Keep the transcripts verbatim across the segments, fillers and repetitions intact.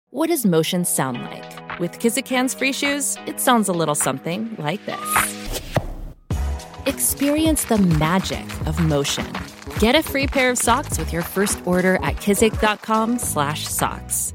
What does motion sound like? With Kizikans free shoes, it sounds a little something like this. Experience the magic of motion. Get a free pair of socks with your first order at kizik.com slash socks.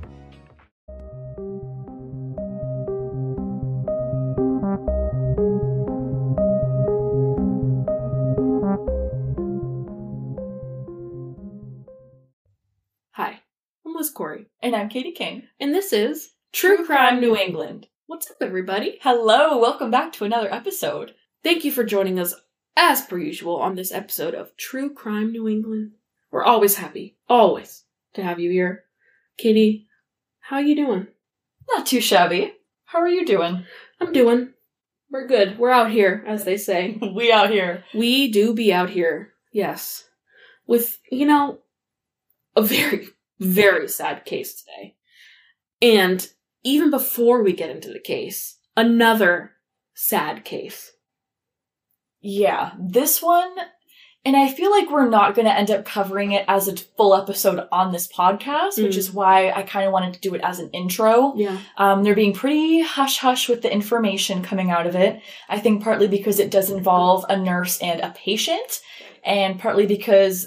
Hi, I'm Liz Corey. And I'm Katie King. And this is True Crime New England. What's up, everybody? Hello, welcome back to another episode. Thank you for joining us, as per usual, on this episode of True Crime New England. We're always happy, always, to have you here. Katie, how you doing? Not too shabby. How are you doing? I'm doing. We're good. We're out here, as they say. We out here. We do be out here, yes. With, you know, a very, very sad case today. And even before we get into the case, another sad case. Yeah, this one, and I feel like we're not going to end up covering it as a full episode on this podcast, mm. which is why I kind of wanted to do it as an intro. Yeah. Um, they're being pretty hush-hush with the information coming out of it. I think partly because it does involve a nurse and a patient, and partly because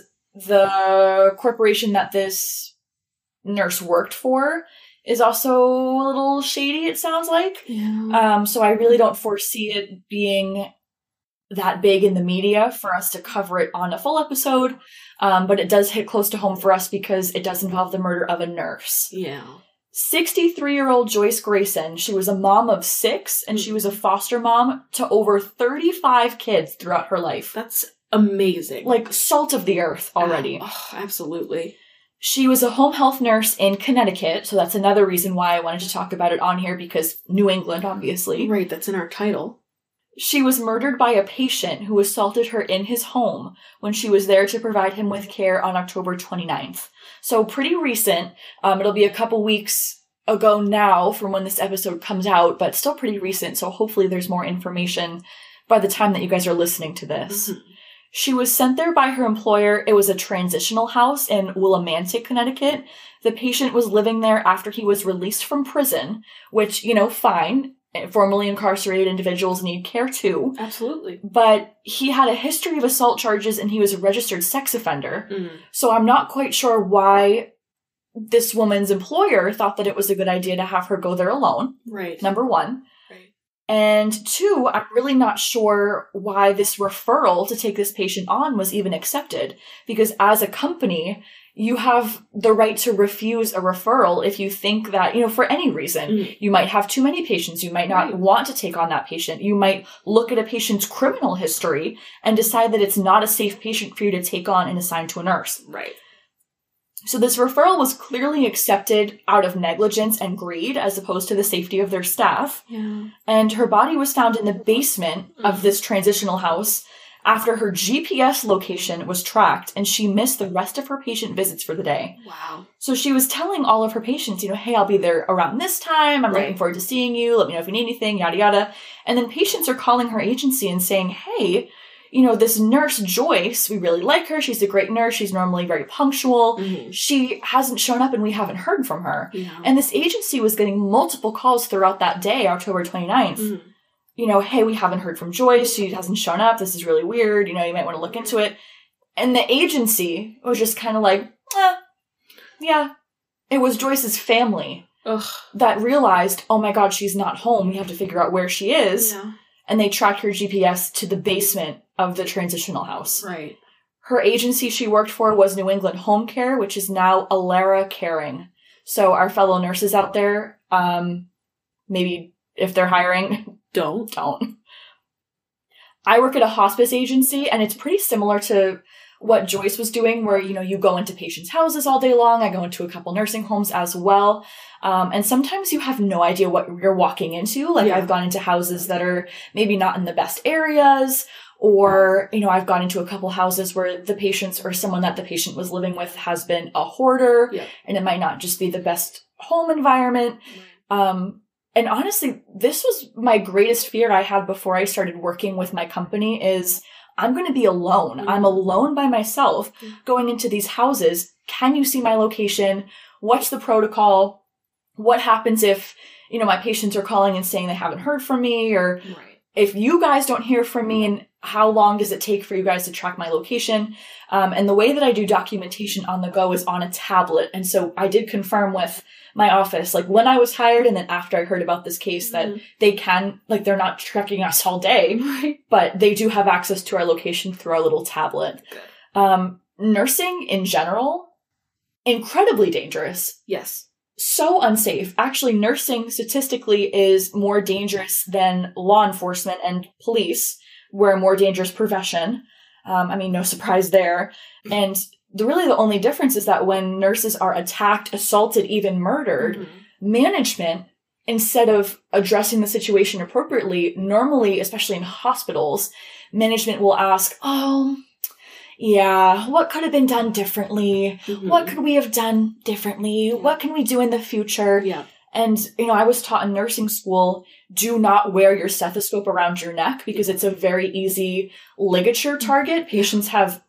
the corporation that this nurse worked for is also a little shady, it sounds like. Yeah. Um, so I really don't foresee it being that big in the media for us to cover it on a full episode. Um, but it does hit close to home for us because it does involve the murder of a nurse. Yeah. sixty-three-year-old Joyce Grayson. She was a mom of six, and she was a foster mom to over thirty-five kids throughout her life. That's amazing. Like, salt of the earth already. Oh, absolutely. She was a home health nurse in Connecticut, so that's another reason why I wanted to talk about it on here, because New England, obviously. Right, that's in our title. She was murdered by a patient who assaulted her in his home when she was there to provide him with care on October twenty-ninth. So pretty recent. Um, it'll be a couple weeks ago now from when this episode comes out, but still pretty recent, so hopefully there's more information by the time that you guys are listening to this. Mm-hmm. She was sent there by her employer. It was a transitional house in Willimantic, Connecticut. The patient was living there after he was released from prison, which, you know, fine. Formerly incarcerated individuals need care too. Absolutely. But he had a history of assault charges and he was a registered sex offender. Mm. So I'm not quite sure why this woman's employer thought that it was a good idea to have her go there alone. Right. Number one. Right. And two, I'm really not sure why this referral to take this patient on was even accepted. Because as a company, you have the right to refuse a referral if you think that, you know, for any reason. Mm. You might have too many patients. You might not right. want to take on that patient. You might look at a patient's criminal history and decide that it's not a safe patient for you to take on and assign to a nurse. Right. So this referral was clearly accepted out of negligence and greed as opposed to the safety of their staff. Yeah. And her body was found in the basement mm. of this transitional house after her G P S location was tracked and she missed the rest of her patient visits for the day. Wow. So she was telling all of her patients, you know, hey, I'll be there around this time. I'm right. looking forward to seeing you. Let me know if you need anything, yada, yada. And then patients are calling her agency and saying, hey, you know, this nurse Joyce, we really like her. She's a great nurse. She's normally very punctual. Mm-hmm. She hasn't shown up and we haven't heard from her. Yeah. And this agency was getting multiple calls throughout that day, October twenty-ninth. Mm-hmm. You know, hey, we haven't heard from Joyce. She hasn't shown up. This is really weird. You know, you might want to look into it. And the agency was just kind of like, eh, yeah. It was Joyce's family Ugh. that realized, oh my God, she's not home. We have to figure out where she is. Yeah. And they tracked her G P S to the basement of the transitional house. Right. Her agency she worked for was New England Home Care, which is now Alara Caring. So our fellow nurses out there, um, maybe if they're hiring, don't. Don't. I work at a hospice agency, and it's pretty similar to what Joyce was doing, where, you know, you go into patients' houses all day long. I go into a couple nursing homes as well. Um, and sometimes you have no idea what you're walking into. Like, yeah. I've gone into houses that are maybe not in the best areas, or, you know, I've gone into a couple houses where the patients or someone that the patient was living with has been a hoarder, yeah. and it might not just be the best home environment. Right. Um, and honestly, this was my greatest fear I had before I started working with my company is I'm going to be alone. Mm-hmm. I'm alone by myself mm-hmm. going into these houses. Can you see my location? What's the protocol? what happens if, you know, my patients are calling and saying they haven't heard from me, or Right. if you guys don't hear from me, and how long does it take for you guys to track my location? Um, and the way that I do documentation on the go is on a tablet. And so I did confirm with my office, like when I was hired and then after I heard about this case, that Mhm. they can, like they're not tracking us all day, Right. but they do have access to our location through our little tablet. Good. Um, nursing in general, incredibly dangerous. Yes. So unsafe. Actually, nursing statistically is more dangerous than law enforcement and police. We're a more dangerous profession. Um, I mean, no surprise there. And the really the only difference is that when nurses are attacked, assaulted, even murdered, Mhm. management, instead of addressing the situation appropriately, normally, especially in hospitals, management will ask, oh, yeah, what could have been done differently? Mhm. What could we have done differently? What can we do in the future? Yeah. And, you know, I was taught in nursing school, do not wear your stethoscope around your neck because it's a very easy ligature target. Patients have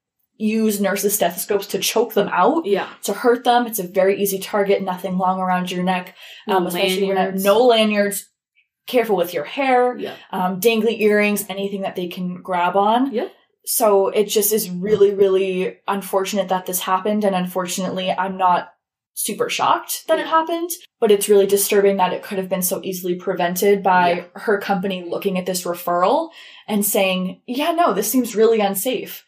used nurses' stethoscopes to choke them out, Yeah. to hurt them. It's a very easy target, nothing long around your neck. No Um, especially when lanyards. no lanyards. Careful with your hair, Yeah. um, dangly earrings, anything that they can grab on. Yep. So it just is really, really unfortunate that this happened. And unfortunately, I'm not super shocked that it Yeah. happened, but it's really disturbing that it could have been so easily prevented by Yeah. her company looking at this referral and saying, yeah, no, this seems really unsafe.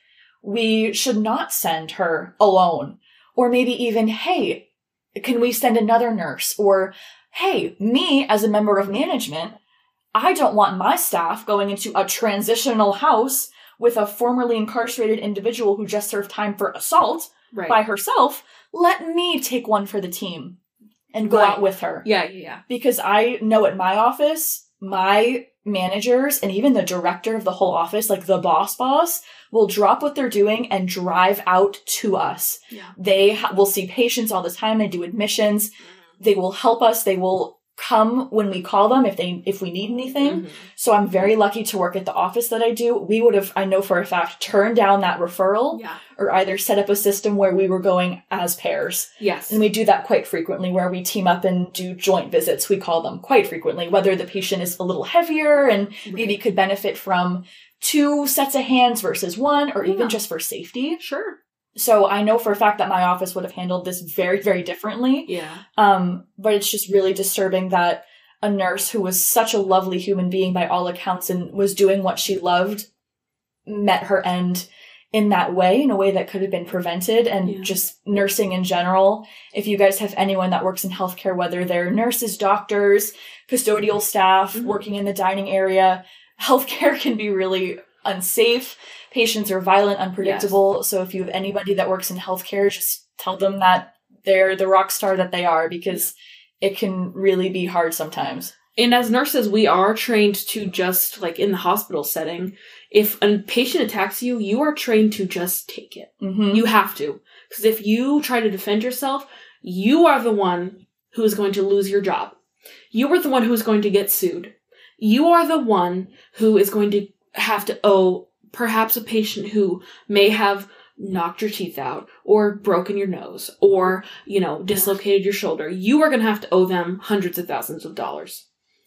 We should not send her alone. Or maybe even, hey, can we send another nurse? Or, hey, me as a member of management, I don't want my staff going into a transitional house with a formerly incarcerated individual who just served time for assault Right. by herself. Let me take one for the team and go Right. out with her. Yeah, yeah, yeah. Because I know at my office, my managers and even the director of the whole office, like the boss boss, will drop what they're doing and drive out to us. Yeah. They ha- will see patients all the time. They do admissions. They will help us. They will come when we call them if they if we need anything. Mhm. So I'm very lucky to work at the office that I do. We would have, I know for a fact, turned down that referral Yeah. or either set up a system where we were going as pairs. Yes. And we do that quite frequently where we team up and do joint visits, we call them, quite frequently, whether the patient is a little heavier and maybe could benefit from two sets of hands versus one, or Yeah. even just for safety. Sure. So I know for a fact that my office would have handled this very, very differently. Yeah. Um, but it's just really disturbing that a nurse who was such a lovely human being by all accounts and was doing what she loved met her end in that way, in a way that could have been prevented. And Yeah. just nursing in general, if you guys have anyone that works in healthcare, whether they're nurses, doctors, custodial staff, Mhm. working in the dining area, healthcare can be really unsafe. Patients are violent, unpredictable. So if you have anybody that works in healthcare, just tell them that they're the rock star that they are, because it can really be hard sometimes. And as nurses, we are trained to just, like in the hospital setting, if a patient attacks you, you are trained to just take it. Mm-hmm. You have to. Because if you try to defend yourself, you are the one who is going to lose your job. You are the one who is going to get sued. You are the one who is going to have to owe perhaps a patient who may have knocked your teeth out or broken your nose or, you know, dislocated your shoulder. You are going to have to owe them hundreds of thousands of dollars.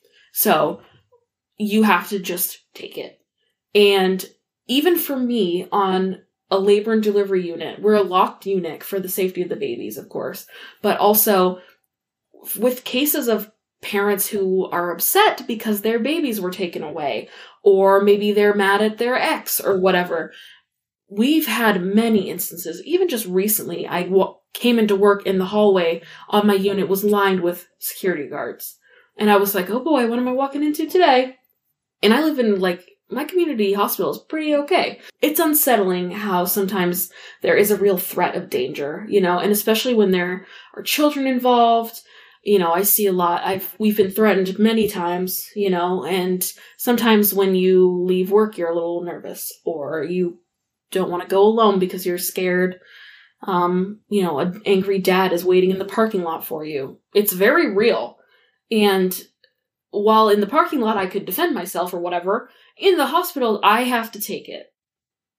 So you have to just take it. And even for me on a labor and delivery unit, we're a locked unit for the safety of the babies, of course, but also with cases of parents who are upset because their babies were taken away, or maybe they're mad at their ex or whatever. We've had many instances, even just recently, I w- came into work in the hallway on my unit was lined with security guards. And I was like, oh boy, what am I walking into today? And I live in, like, my community hospital is pretty okay. It's unsettling how sometimes there is a real threat of danger, you know, and especially when there are children involved. You know, I see a lot. I've, we've been threatened many times, you know, and sometimes when you leave work, you're a little nervous, or you don't want to go alone because you're scared. Um, you know, an angry dad is waiting in the parking lot for you. It's very real. And while in the parking lot I could defend myself or whatever, in the hospital I have to take it.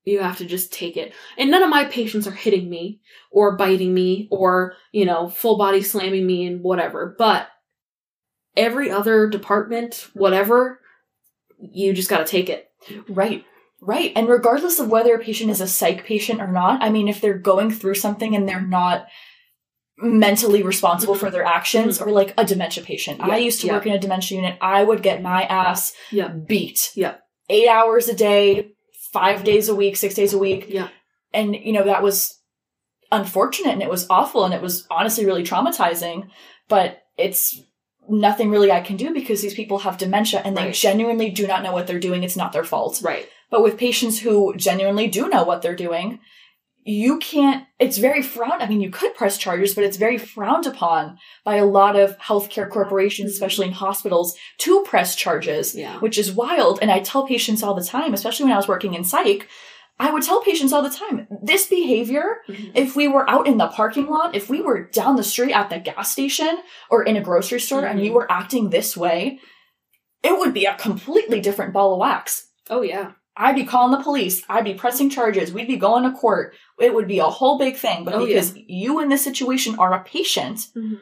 You have to just take it. And none of my patients are hitting me or biting me or, you know, full body slamming me and whatever. But every other department, whatever, you just got to take it. Right. Right. And regardless of whether a patient is a psych patient or not, I mean, if they're going through something and they're not mentally responsible for their actions, mm-hmm. or like a dementia patient. Yeah, I used to yeah. work in a dementia unit. I would get my ass yeah. beat. Yeah. Eight hours a day, five days a week, six days a week. Yeah. And, you know, that was unfortunate and it was awful and it was honestly really traumatizing, but it's nothing really I can do because these people have dementia and they right. genuinely do not know what they're doing. It's not their fault. Right. But with patients who genuinely do know what they're doing, you can't, it's very frowned, I mean, you could press charges, but it's very frowned upon by a lot of healthcare corporations, especially in hospitals, to press charges, yeah. which is wild. And I tell patients all the time, especially when I was working in psych, I would tell patients all the time, this behavior, mm-hmm. if we were out in the parking lot, if we were down the street at the gas station or in a grocery store mm-hmm. and you were acting this way, it would be a completely different ball of wax. Oh, yeah. I'd be calling the police. I'd be pressing charges. We'd be going to court. It would be a whole big thing. But oh, because yeah. you in this situation are a patient, mm-hmm.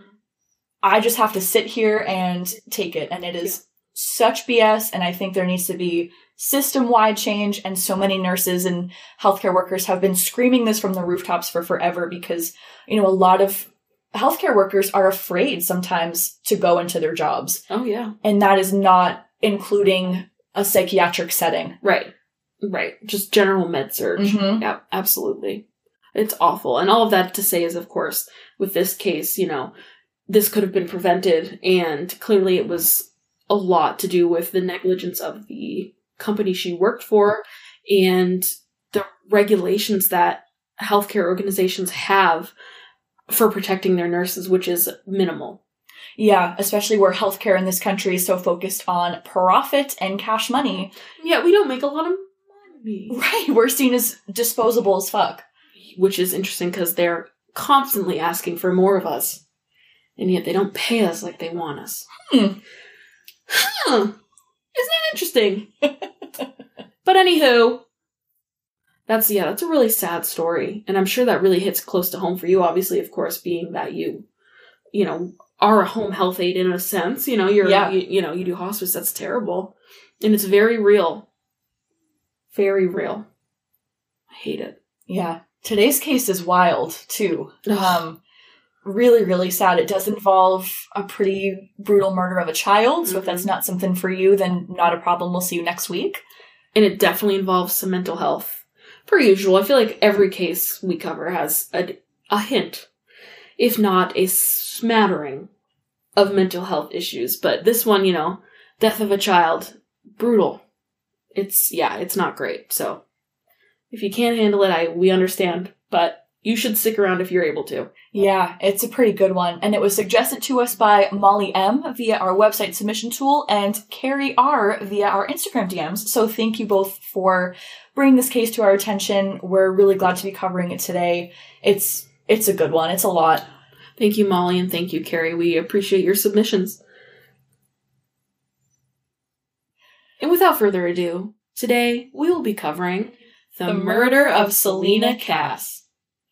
I just have to sit here and take it. And it is yeah. such B S. And I think there needs to be system-wide change. And so many nurses and healthcare workers have been screaming this from the rooftops for forever because, you know, a lot of healthcare workers are afraid sometimes to go into their jobs. Oh, yeah. And that is not including a psychiatric setting. Right. Right. Just general med surg. Mm-hmm. Yeah, absolutely. It's awful. And all of that to say is, of course, with this case, you know, this could have been prevented. And clearly it was a lot to do with the negligence of the company she worked for and the regulations that healthcare organizations have for protecting their nurses, which is minimal. Yeah, especially where healthcare in this country is so focused on profit and cash money. Yeah, we don't make a lot of money. Right, we're seen as disposable as fuck. Which is interesting because they're constantly asking for more of us. And yet they don't pay us like they want us. Hmm. Huh. Isn't that interesting? But anywho, that's, yeah, that's a really sad story. And I'm sure that really hits close to home for you, obviously, of course, being that you, you know, are a home health aide in a sense. You know, you're, yeah. you, you know, you do hospice. That's terrible. And it's very real. Very real. I hate it. Yeah. Today's case is wild, too. Um, really, really sad. It does involve a pretty brutal murder of a child. So mm-hmm. if that's not something for you, then not a problem. We'll see you next week. And it definitely involves some mental health. Per usual, I feel like every case we cover has a, a hint, if not a smattering, of mental health issues. But this one, you know, death of a child, brutal. It's, yeah, it's not great. So if you can't handle it, I we understand. But you should stick around if you're able to. Yeah, it's a pretty good one. And it was suggested to us by Molly M. via our website submission tool and Carrie R. via our Instagram D Ms. So thank you both for bringing this case to our attention. We're really glad to be covering it today. It's it's a good one. It's a lot. Thank you, Molly, and thank you, Carrie. We appreciate your submissions. And without further ado, today we will be covering The, the Murder of Selena Cass.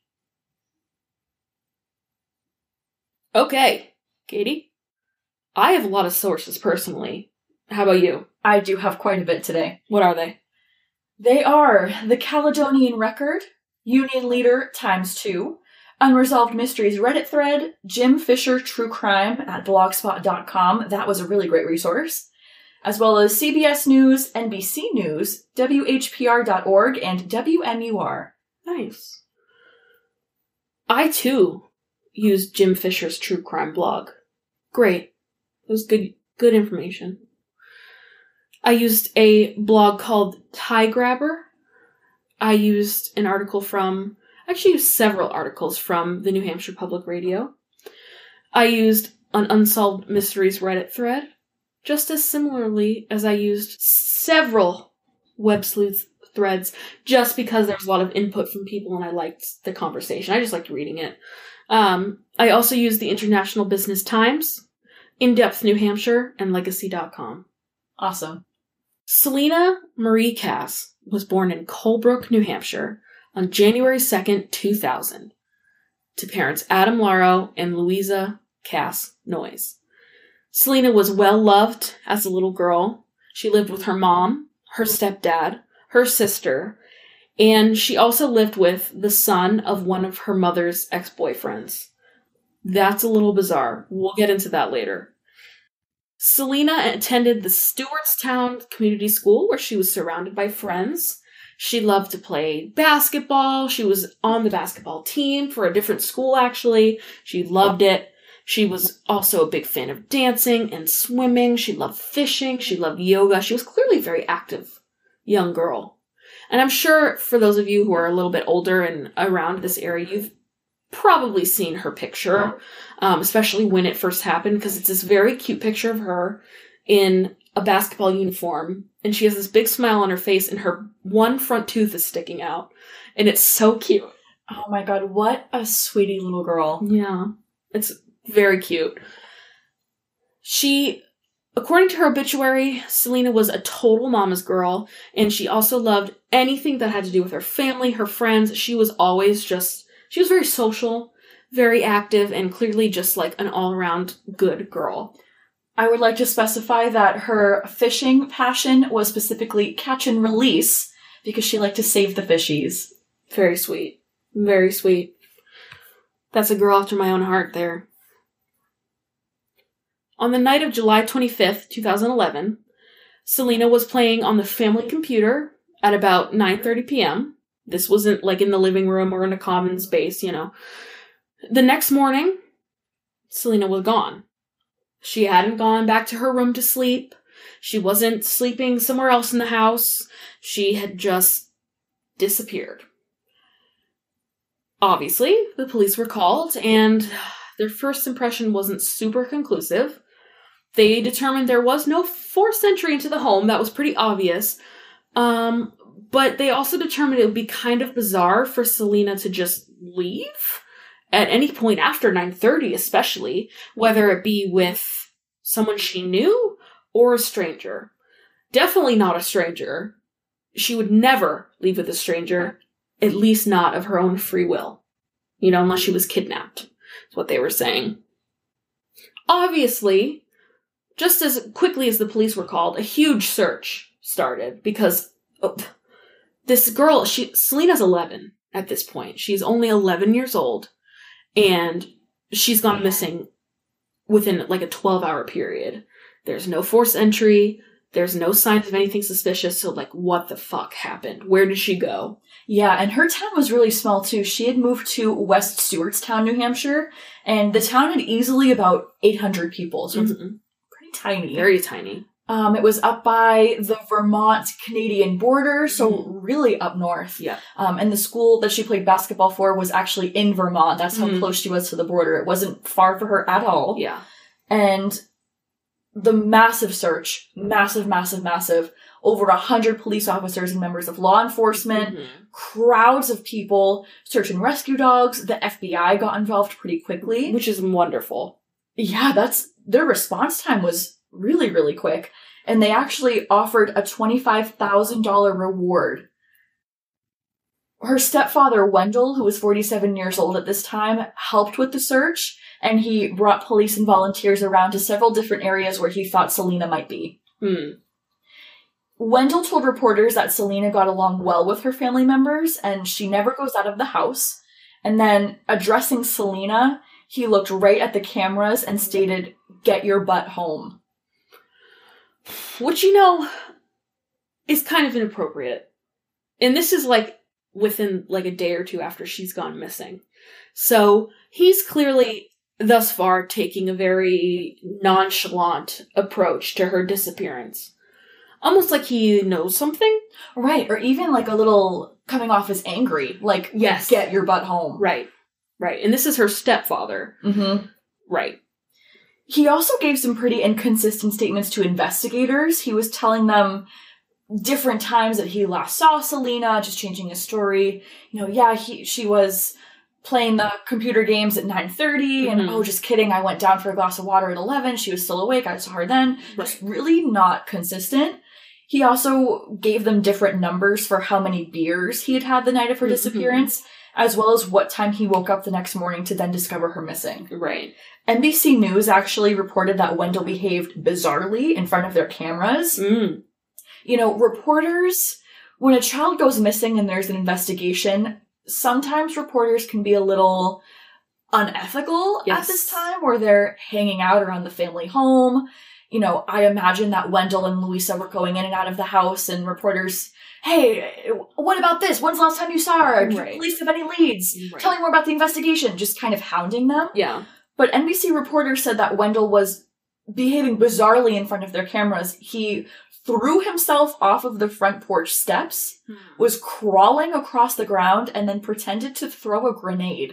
Okay, Katie. I have a lot of sources personally. How about you? I do have quite a bit today. What are they? They are The Caledonian Record, Union Leader times two, Unresolved Mysteries Reddit thread, Jim Fisher True Crime at blogspot dot com. That was a really great resource. As well as C B S News, N B C News, W H P R dot org, and W M U R. Nice. I, too, used Jim Fisher's True Crime blog. Great. It was good, good information. I used a blog called Tie Grabber. I used an article from... I actually used several articles from the New Hampshire Public Radio. I used an Unsolved Mysteries Reddit thread, just as similarly as I used several Web Sleuth threads, just because there was a lot of input from people and I liked the conversation. I just liked reading it. Um, I also used the International Business Times, In-Depth New Hampshire, and Legacy dot com. Awesome. Selena Marie Cass was born in Colebrook, New Hampshire on January second, two thousand, to parents Adam Lauro and Louisa Cass Noyes. Selena was well loved as a little girl. She lived with her mom, her stepdad, her sister, and she also lived with the son of one of her mother's ex-boyfriends. That's a little bizarre. We'll get into that later. Selena attended the Stewartstown Community School, where she was surrounded by friends. She loved to play basketball. She was on the basketball team for a different school, actually. She loved it. She was also a big fan of dancing and swimming. She loved fishing. She loved yoga. She was clearly a very active young girl. And I'm sure for those of you who are a little bit older and around this area, you've probably seen her picture, um, especially when it first happened, because it's this very cute picture of her in a basketball uniform, and she has this big smile on her face, and her one front tooth is sticking out, and it's so cute. Oh my god, what a sweetie little girl. Yeah, it's very cute. She, according to her obituary, Selena was a total mama's girl, and she also loved anything that had to do with her family, her friends. She was always just She was very social, very active, and clearly just like an all-around good girl. I would like to specify that her fishing passion was specifically catch and release, because she liked to save the fishies. Very sweet. Very sweet. That's a girl after my own heart there. On the night of July twenty-fifth, twenty eleven, Selena was playing on the family computer at about nine thirty p.m., This wasn't like in the living room or in a common space, you know. The next morning, Selena was gone. She hadn't gone back to her room to sleep. She wasn't sleeping somewhere else in the house. She had just disappeared. Obviously, the police were called, and their first impression wasn't super conclusive. They determined there was no forced entry into the home. That was pretty obvious. Um... But they also determined it would be kind of bizarre for Selena to just leave at any point after nine thirty, especially, whether it be with someone she knew or a stranger. Definitely not a stranger. She would never leave with a stranger, at least not of her own free will. You know, unless she was kidnapped. That's what they were saying. Obviously, just as quickly as the police were called, a huge search started because... Oh, This girl, she Selena's eleven at this point. She's only eleven years old, and she's gone missing within like a twelve-hour period. There's no forced entry. There's no signs of anything suspicious. So, like, what the fuck happened? Where did she go? Yeah, and her town was really small, too. She had moved to West Stewartstown, New Hampshire, and the town had easily about eight hundred people, so it's mm-hmm. pretty tiny. Very tiny. Um, it was up by the Vermont-Canadian border, so mm. really up north. Yeah. Um, and the school that she played basketball for was actually in Vermont. That's how mm. close she was to the border. It wasn't far for her at all. Yeah. And the massive search, massive, massive, massive, over a hundred police officers and members of law enforcement, mm-hmm. crowds of people, search and rescue dogs. The F B I got involved pretty quickly. Which is wonderful. Yeah, that's, their response time was really, really quick. And they actually offered a twenty-five thousand dollars reward. Her stepfather, Wendell, who was forty-seven years old at this time, helped with the search, and he brought police and volunteers around to several different areas where he thought Selena might be. Hmm. Wendell told reporters that Selena got along well with her family members, and she never goes out of the house. And then, addressing Selena, he looked right at the cameras and stated, "Get your butt home." Which, you know, is kind of inappropriate. And this is, like, within, like, a day or two after she's gone missing. So, he's clearly, thus far, taking a very nonchalant approach to her disappearance. Almost like he knows something. Right, or even, like, a little coming off as angry. Like, yes, get your butt home. Right, right. And this is her stepfather. Mm-hmm. Right. He also gave some pretty inconsistent statements to investigators. He was telling them different times that he last saw Selena, just changing his story. You know, yeah, he she was playing the computer games at nine thirty, mm-hmm. and oh, just kidding, I went down for a glass of water at eleven. She was still awake. I saw her then. Right. Just really not consistent. He also gave them different numbers for how many beers he had had the night of her Mm-hmm. disappearance, as well as what time he woke up the next morning to then discover her missing. Right. N B C News actually reported that Wendell behaved bizarrely in front of their cameras. Mm. You know, reporters, when a child goes missing and there's an investigation, sometimes reporters can be a little unethical Yes. at this time, where they're hanging out around the family home. You know, I imagine that Wendell and Louisa were going in and out of the house, and reporters, hey, what about this? When's the last time you saw her? Do Right. police have any leads? Right. Tell me more about the investigation. Just kind of hounding them. Yeah. But N B C reporters said that Wendell was behaving bizarrely in front of their cameras. He threw himself off of the front porch steps, was crawling across the ground, and then pretended to throw a grenade.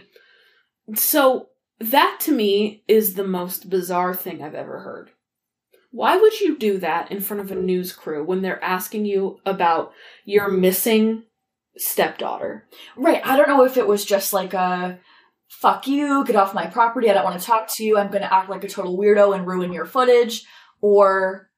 So, that to me is the most bizarre thing I've ever heard. Why would you do that in front of a news crew when they're asking you about your missing stepdaughter? Right, I don't know if it was just like a, fuck you, get off my property, I don't want to talk to you, I'm going to act like a total weirdo and ruin your footage, or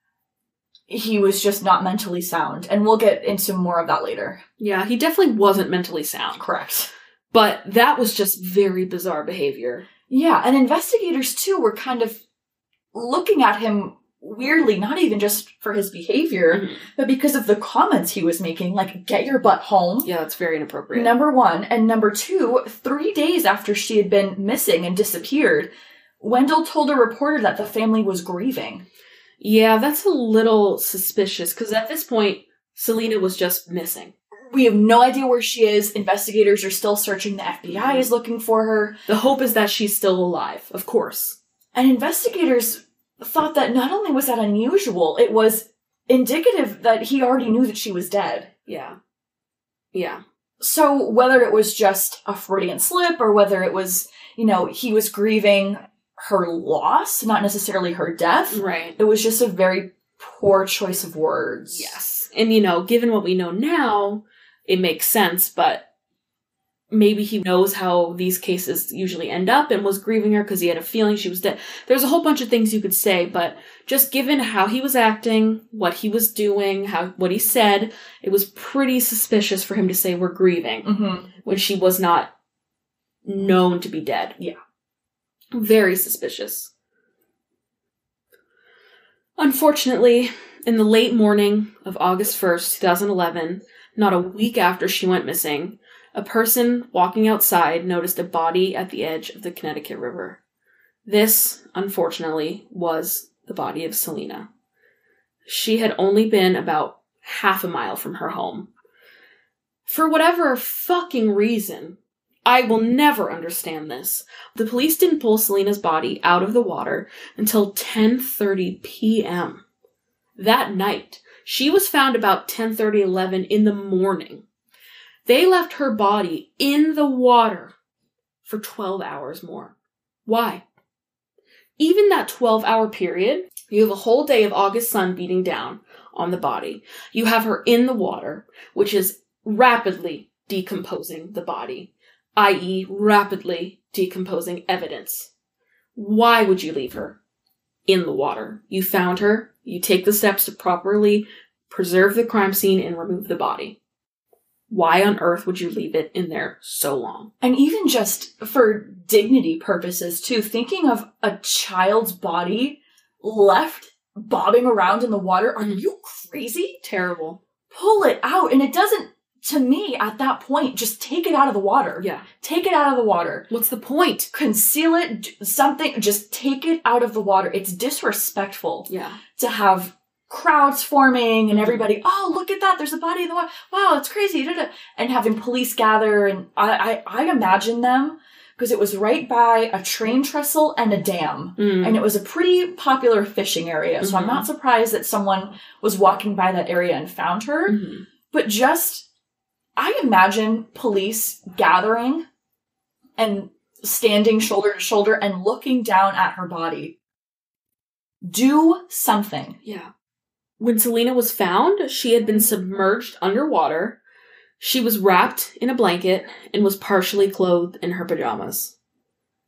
he was just not mentally sound. And we'll get into more of that later. Yeah, he definitely wasn't mentally sound. Correct. But that was just very bizarre behavior. Yeah, and investigators, too, were kind of looking at him weirdly, not even just for his behavior, Mm-hmm. but because of the comments he was making, like, get your butt home. Yeah, that's very inappropriate. Number one. And number two, three days after she had been missing and disappeared, Wendell told a reporter that the family was grieving. Yeah, that's a little suspicious, because at this point, Selena was just missing. We have no idea where she is. Investigators are still searching. The F B I is looking for her. The hope is that she's still alive, of course. And investigators thought that not only was that unusual, it was indicative that he already knew that she was dead. Yeah. Yeah. So whether it was just a Freudian slip or whether it was, you know, he was grieving her loss, not necessarily her death, Right. it was just a very poor choice of words. Yes. And, you know, given what we know now, it makes sense, but maybe he knows how these cases usually end up and was grieving her because he had a feeling she was dead. There's a whole bunch of things you could say, but just given how he was acting, what he was doing, how what he said, it was pretty suspicious for him to say we're grieving Mm-hmm. when she was not known to be dead. Yeah. Very suspicious. Unfortunately, in the late morning of August first, twenty eleven, not a week after she went missing, a person walking outside noticed a body at the edge of the Connecticut River. This, unfortunately, was the body of Selena. She had only been about half a mile from her home. For whatever fucking reason, I will never understand this, the police didn't pull Selena's body out of the water until ten thirty p.m. That night, she was found about ten thirty, eleven in the morning. They left her body in the water for twelve hours more. Why? Even that twelve-hour period, you have a whole day of August sun beating down on the body. You have her in the water, which is rapidly decomposing the body, that is rapidly decomposing evidence. Why would you leave her in the water? You found her, you take the steps to properly preserve the crime scene and remove the body. Why on earth would you leave it in there so long? And even just for dignity purposes, too, thinking of a child's body left bobbing around in the water, are you crazy? Terrible. Pull it out. And it doesn't, to me, at that point, just take it out of the water. Yeah. Take it out of the water. What's the point? Conceal it, d- something, just take it out of the water. It's disrespectful Yeah. to have crowds forming and everybody, oh, look at that, there's a body in the water. Wow, it's crazy. Da, da. And having police gather. And I, I, I imagine them, because it was right by a train trestle and a dam. Mm. And it was a pretty popular fishing area. So I'm Mhm. not surprised that someone was walking by that area and found her. Mhm. But just, I imagine police gathering and standing shoulder to shoulder and looking down at her body. Do something. Yeah. When Selena was found, she had been submerged underwater. She was wrapped in a blanket and was partially clothed in her pajamas.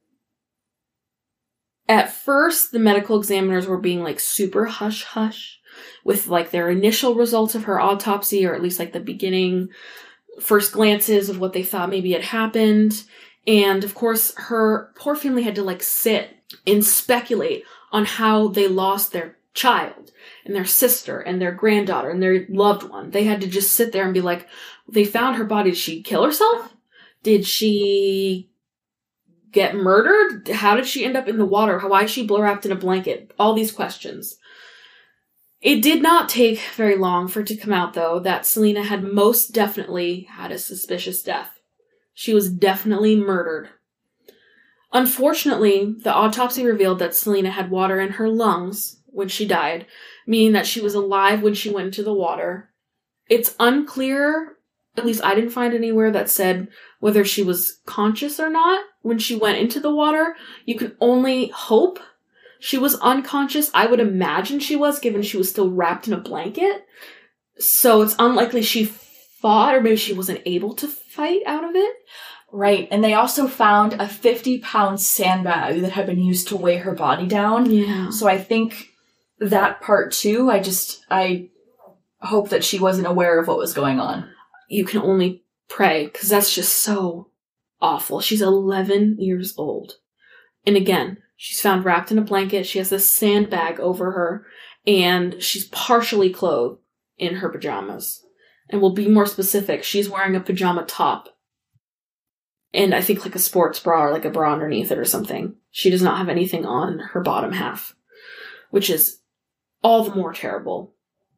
At first, the medical examiners were being like super hush-hush, with like their initial results of her autopsy, or at least like the beginning first glances of what they thought maybe had happened. And of course, her poor family had to like sit and speculate on how they lost their child and their sister and their granddaughter and their loved one. They had to just sit there and be like, they found her body. Did she kill herself? Did she get murdered? How did she end up in the water? Why is she wrapped in a blanket? All these questions. It did not take very long for it to come out, though, that Selena had most definitely had a suspicious death. She was definitely murdered. Unfortunately, the autopsy revealed that Selena had water in her lungs when she died, meaning that she was alive when she went into the water. It's unclear, at least I didn't find anywhere that said whether she was conscious or not when she went into the water. You can only hope she was unconscious. I would imagine she was, given she was still wrapped in a blanket. So it's unlikely she fought, or maybe she wasn't able to fight out of it. Right, and they also found a fifty-pound sandbag that had been used to weigh her body down. Yeah. So I think that part too, I just, I hope that she wasn't aware of what was going on. You can only pray, because that's just so awful. She's eleven years old. And again, she's found wrapped in a blanket. She has this sandbag over her, and she's partially clothed in her pajamas. And we'll be more specific. She's wearing a pajama top. And I think like a sports bra or like a bra underneath it or something. She does not have anything on her bottom half, which is all the more terrible.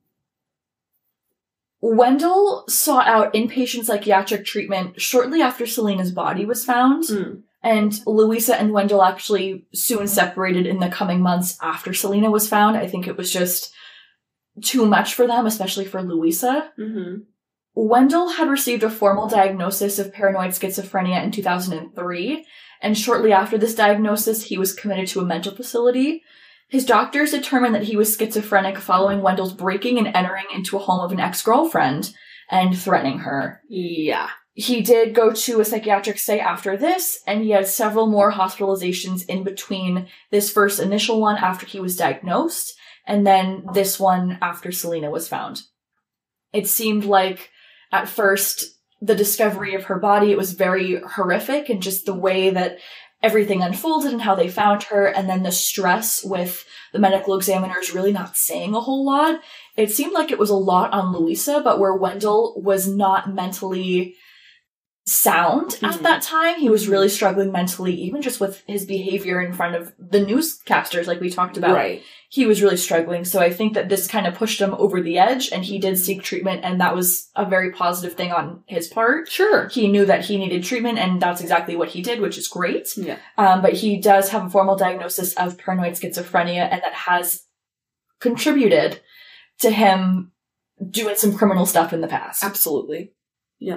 Wendell sought out inpatient psychiatric treatment shortly after Selena's body was found. Mm. And Louisa and Wendell actually soon separated in the coming months after Selena was found. I think it was just too much for them, especially for Louisa. Mm-hmm. Wendell had received a formal diagnosis of paranoid schizophrenia in two thousand three, and shortly after this diagnosis, he was committed to a mental facility. His doctors determined that he was schizophrenic following Wendell's breaking and entering into a home of an ex-girlfriend and threatening her. Yeah. He did go to a psychiatric stay after this, and he had several more hospitalizations in between this first initial one after he was diagnosed, and then this one after Selena was found. It seemed like, at first, the discovery of her body, it was very horrific, and just the way that everything unfolded and how they found her, and then the stress with the medical examiners really not saying a whole lot. It seemed like it was a lot on Louisa, but where Wendell was not mentally sound mm-hmm. at that time, he was really struggling mentally, even just with his behavior in front of the newscasters, like we talked about. Right. He was really struggling. So I think that this kind of pushed him over the edge, and he did seek treatment, and that was a very positive thing on his part. Sure. He knew that he needed treatment, and that's exactly what he did, which is great. Yeah. Um, but he does have a formal diagnosis of paranoid schizophrenia, and that has contributed to him doing some criminal stuff in the past. Absolutely. Yeah.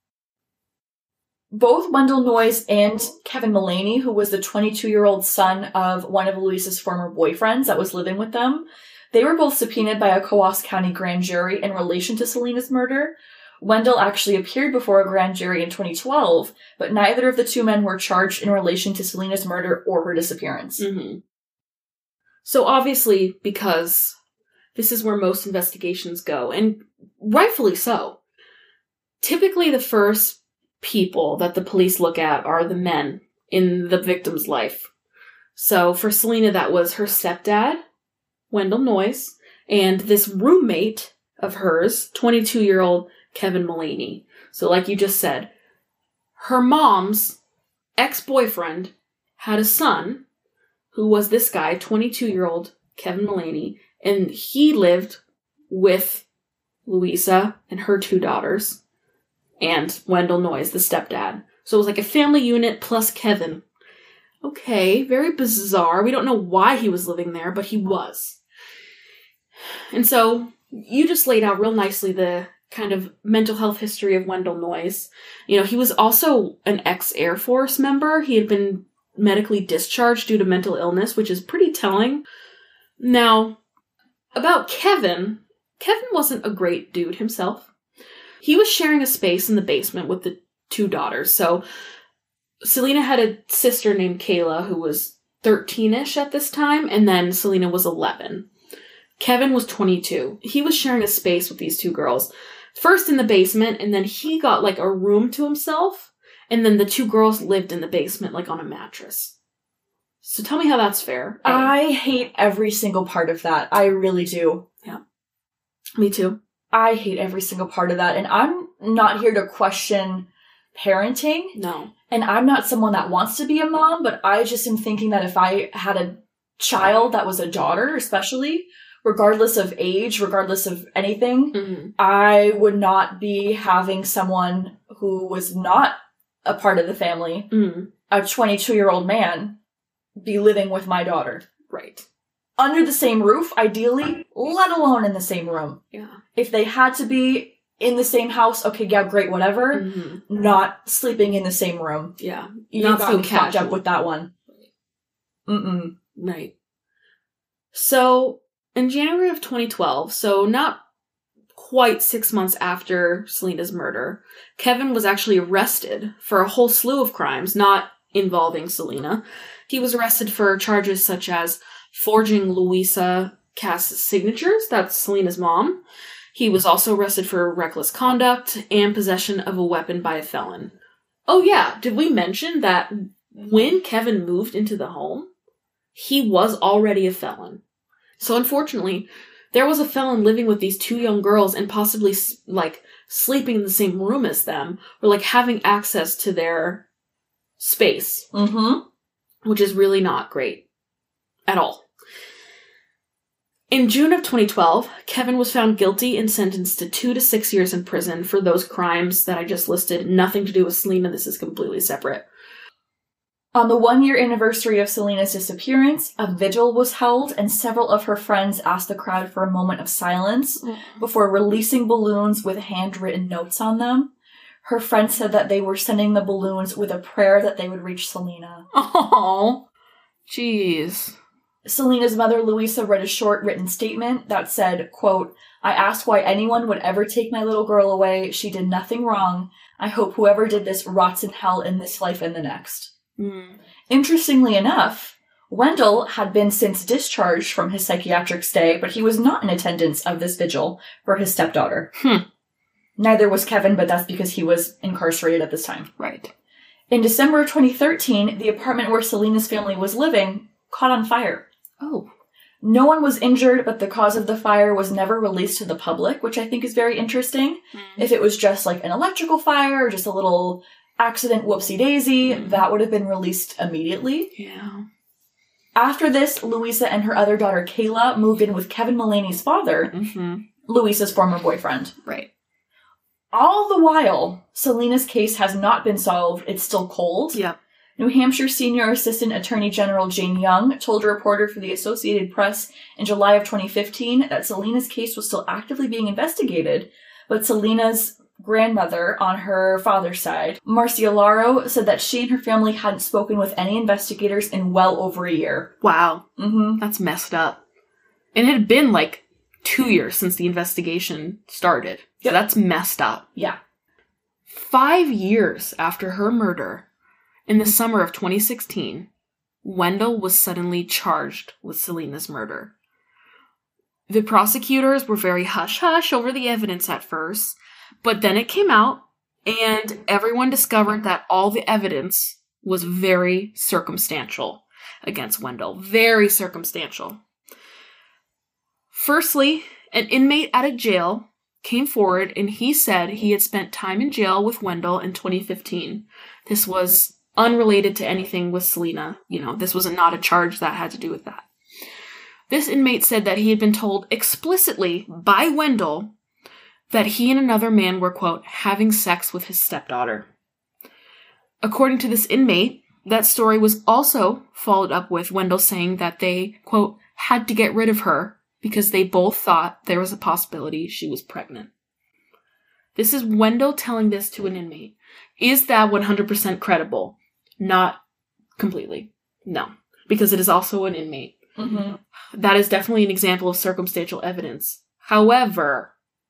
Both Wendell Noyes and Kevin Mullaney, who was the twenty-two-year-old son of one of Louisa's former boyfriends that was living with them, they were both subpoenaed by a Coos County grand jury in relation to Selena's murder. Wendell actually appeared before a grand jury in twenty twelve, but neither of the two men were charged in relation to Selena's murder or her disappearance. Mm-hmm. So obviously, because this is where most investigations go, and rightfully so, typically the first people that the police look at are the men in the victim's life. So for Selena, that was her stepdad, Wendell Noyes, and this roommate of hers, twenty-two-year-old Kevin Mullaney. So like you just said, her mom's ex-boyfriend had a son who was this guy, twenty-two-year-old Kevin Mullaney, and he lived with Louisa and her two daughters, and Wendell Noyes, the stepdad. So it was like a family unit plus Kevin. Okay, very bizarre. We don't know why he was living there, but he was. And so you just laid out real nicely the kind of mental health history of Wendell Noyes. You know, he was also an ex-Air Force member. He had been medically discharged due to mental illness, which is pretty telling. Now, about Kevin, Kevin wasn't a great dude himself. He was sharing a space in the basement with the two daughters. So Selena had a sister named Kayla who was thirteen-ish at this time, and then Selena was eleven. Kevin was twenty-two. He was sharing a space with these two girls. First in the basement, and then he got, like, a room to himself, and then the two girls lived in the basement, like, on a mattress. So tell me how that's fair. A. I hate every single part of that. I really do. Yeah. Me too. I hate every single part of that. And I'm not here to question parenting. No. And I'm not someone that wants to be a mom, but I just am thinking that if I had a child that was a daughter, especially, regardless of age, regardless of anything, mm-hmm. I would not be having someone who was not a part of the family, mm-hmm. a twenty-two-year-old man, be living with my daughter. Right. Under the same roof, ideally, let alone in the same room. Yeah. If they had to be in the same house, okay, yeah, great, whatever. Mm-hmm. Not sleeping in the same room. Yeah. You Not got so me fucked casual. up with that one. Mm-mm. Right. So, in January of twenty twelve, so not quite six months after Selena's murder, Kevin was actually arrested for a whole slew of crimes not involving Selena. He was arrested for charges such as forging Louisa Cass's signatures, that's Selena's mom. He was also arrested for reckless conduct and possession of a weapon by a felon. Oh yeah, did we mention that when Kevin moved into the home, he was already a felon? So unfortunately, there was a felon living with these two young girls and possibly, like, sleeping in the same room as them, or, like, having access to their space. Mm-hmm. Which is really not great. At all. In June of twenty twelve, Kevin was found guilty and sentenced to two to six years in prison for those crimes that I just listed. Nothing to do with Selena. This is completely separate. On the one-year anniversary of Selena's disappearance, a vigil was held, and several of her friends asked the crowd for a moment of silence mm. before releasing balloons with handwritten notes on them. Her friends said that they were sending the balloons with a prayer that they would reach Selena. Oh, jeez. Selena's mother, Louisa, read a short written statement that said, quote, "I ask why anyone would ever take my little girl away. She did nothing wrong. I hope whoever did this rots in hell in this life and the next." Mm. Interestingly enough, Wendell had been since discharged from his psychiatric stay, but he was not in attendance of this vigil for his stepdaughter. Hmm. Neither was Kevin, but that's because he was incarcerated at this time. Right. In December of twenty thirteen, the apartment where Selena's family was living caught on fire. Oh. No one was injured, but the cause of the fire was never released to the public, which I think is very interesting. Mm. If it was just like an electrical fire or just a little accident whoopsie-daisy, mm. that would have been released immediately. Yeah. After this, Louisa and her other daughter, Kayla, moved in with Kevin Mullaney's father, mm-hmm. Louisa's former boyfriend. Right. All the while, Selena's case has not been solved. It's still cold. Yeah. New Hampshire Senior Assistant Attorney General Jane Young told a reporter for the Associated Press in July of twenty fifteen that Selena's case was still actively being investigated, but Selena's grandmother on her father's side, Marcia Laro, said that she and her family hadn't spoken with any investigators in well over a year. Wow. Mm-hmm. That's messed up. And it had been like two years since the investigation started. Yep. So that's messed up. Yeah. Five years after her murder, in the summer of twenty sixteen, Wendell was suddenly charged with Selena's murder. The prosecutors were very hush-hush over the evidence at first, but then it came out, and everyone discovered that all the evidence was very circumstantial against Wendell. Very circumstantial. Firstly, an inmate at a jail came forward, and he said he had spent time in jail with Wendell in twenty fifteen. This was unrelated to anything with Selena. You know, this was not a charge that had to do with that. This inmate said that he had been told explicitly by Wendell that he and another man were, quote, having sex with his stepdaughter. According to this inmate, that story was also followed up with Wendell saying that they, quote, had to get rid of her because they both thought there was a possibility she was pregnant. This is Wendell telling this to an inmate. Is that one hundred percent credible? Not completely. No. Because it is also an inmate. Mm-hmm. That is definitely an example of circumstantial evidence. However,